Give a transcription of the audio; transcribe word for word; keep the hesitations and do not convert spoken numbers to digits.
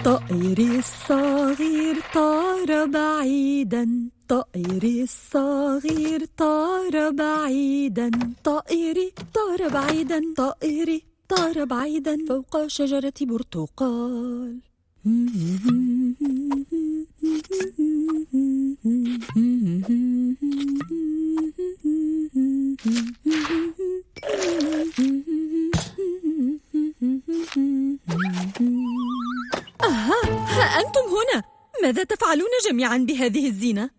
طائري الصغير طار بعيدا، طائري الصغير طار بعيدا، طائري طار بعيدا، طائري طار بعيدا فوق شجرة برتقال. أها، ها أنتم هنا. ماذا تفعلون جميعا بهذه الزينة؟